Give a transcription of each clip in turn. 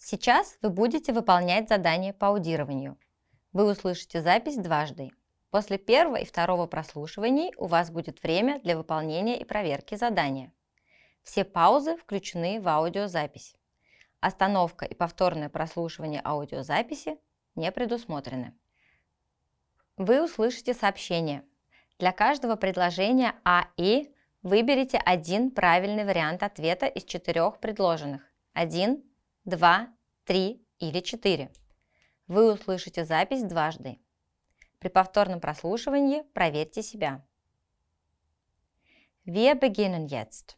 Сейчас вы будете выполнять задание по аудированию. Вы услышите запись дважды. После первого и второго прослушиваний у вас будет время для выполнения и проверки задания. Все паузы включены в аудиозапись. Остановка и повторное прослушивание аудиозаписи не предусмотрены. Вы услышите сообщение. Для каждого предложения А и выберите один правильный вариант ответа из 4 предложенных. 1, 2, 3 или 4. Вы услышите запись дважды. При повторном прослушивании проверьте себя. Wir beginnen jetzt.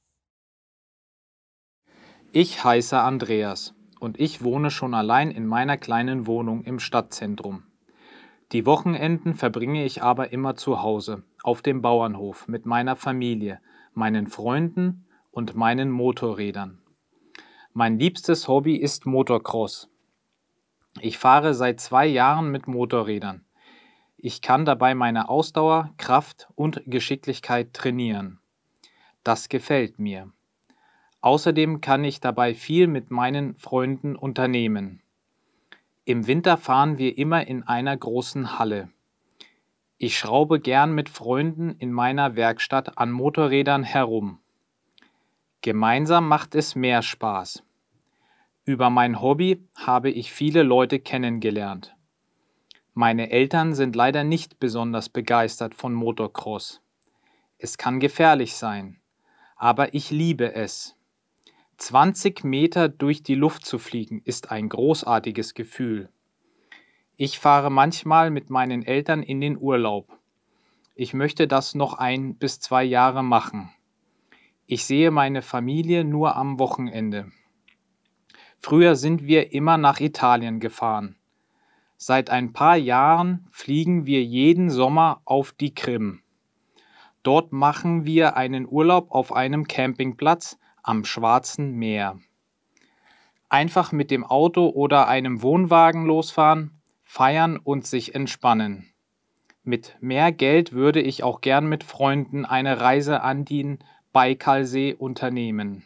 Ich heiße Andreas und ich wohne schon allein in meiner kleinen Wohnung im Stadtzentrum. Die Wochenenden verbringe ich aber immer zu Hause, auf dem Bauernhof mit meiner Familie, meinen Freunden und meinen Motorrädern. Mein liebstes Hobby ist Motocross. Ich fahre seit 2 Jahren mit Motorrädern. Ich kann dabei meine Ausdauer, Kraft und Geschicklichkeit trainieren. Das gefällt mir. Außerdem kann ich dabei viel mit meinen Freunden unternehmen. Im Winter fahren wir immer in einer großen Halle. Ich schraube gern mit Freunden in meiner Werkstatt an Motorrädern herum. Gemeinsam macht es mehr Spaß. Über mein Hobby habe ich viele Leute kennengelernt. Meine Eltern sind leider nicht besonders begeistert von Motocross. Es kann gefährlich sein, aber ich liebe es. 20 Meter durch die Luft zu fliegen ist ein großartiges Gefühl. Ich fahre manchmal mit meinen Eltern in den Urlaub. Ich möchte das noch 1 bis 2 Jahre machen. Ich sehe meine Familie nur am Wochenende. Früher sind wir immer nach Italien gefahren. Seit ein paar Jahren fliegen wir jeden Sommer auf die Krim. Dort machen wir einen Urlaub auf einem Campingplatz am Schwarzen Meer. Einfach mit dem Auto oder einem Wohnwagen losfahren, feiern und sich entspannen. Mit mehr Geld würde ich auch gern mit Freunden eine Reise an den Baikalsee unternehmen.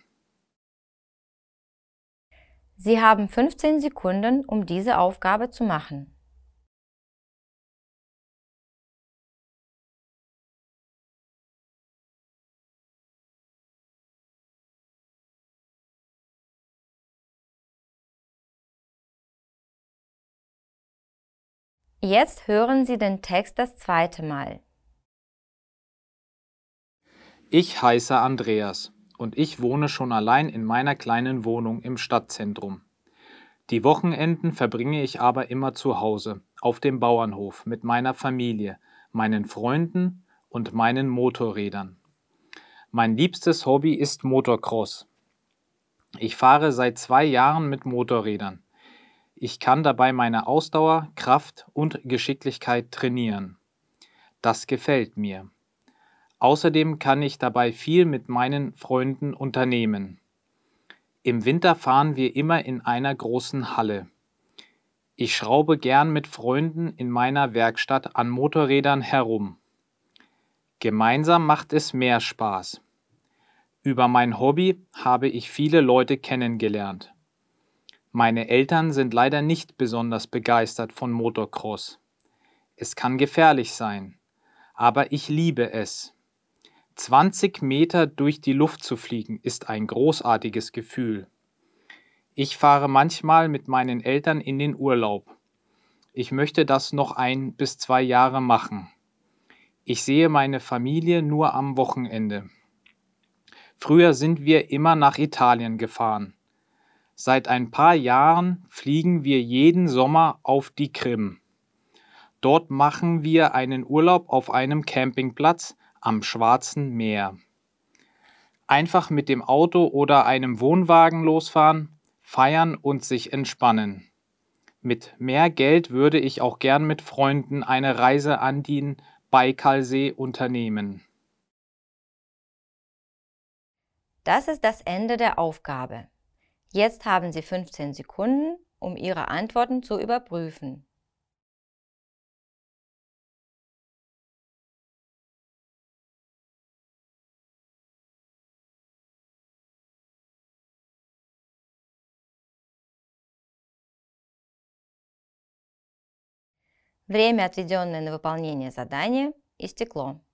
Sie haben 15 Sekunden, um diese Aufgabe zu machen. Jetzt hören Sie den Text das zweite Mal. Ich heiße Andreas und ich wohne schon allein in meiner kleinen Wohnung im Stadtzentrum. Die Wochenenden verbringe ich aber immer zu Hause, auf dem Bauernhof mit meiner Familie, meinen Freunden und meinen Motorrädern. Mein liebstes Hobby ist Motocross. Ich fahre seit 2 Jahren mit Motorrädern. Ich kann dabei meine Ausdauer, Kraft und Geschicklichkeit trainieren. Das gefällt mir. Außerdem kann ich dabei viel mit meinen Freunden unternehmen. Im Winter fahren wir immer in einer großen Halle. Ich schraube gern mit Freunden in meiner Werkstatt an Motorrädern herum. Gemeinsam macht es mehr Spaß. Über mein Hobby habe ich viele Leute kennengelernt. Meine Eltern sind leider nicht besonders begeistert von Motocross. Es kann gefährlich sein, aber ich liebe es. 20 Meter durch die Luft zu fliegen ist ein großartiges Gefühl. Ich fahre manchmal mit meinen Eltern in den Urlaub. Ich möchte das noch 1 bis 2 Jahre machen. Ich sehe meine Familie nur am Wochenende. Früher sind wir immer nach Italien gefahren. Seit ein paar Jahren fliegen wir jeden Sommer auf die Krim. Dort machen wir einen Urlaub auf einem Campingplatz am Schwarzen Meer. Einfach mit dem Auto oder einem Wohnwagen losfahren, feiern und sich entspannen. Mit mehr Geld würde ich auch gern mit Freunden eine Reise an den Baikalsee unternehmen. Das ist das Ende der Aufgabe. Jetzt haben Sie 15 Sekunden, um Ihre Antworten zu überprüfen. Время, отведенное на выполнение задания, истекло.